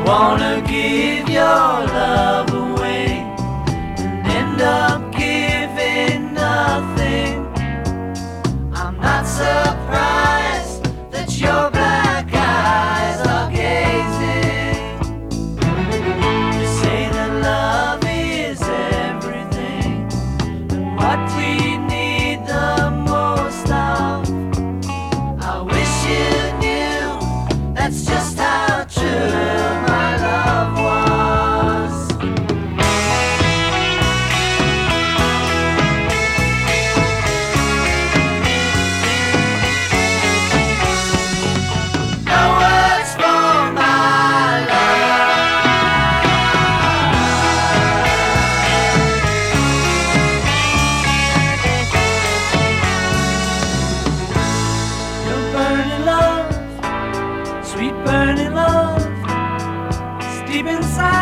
wanna give your love away and end up giving nothing. I'm not surprised that your black eyes are gazing. You say that love is everything, and what we need the most of. I wish you knew that's just how true my love was. No words for my love. Your burning love, sweet burning love, it's deep inside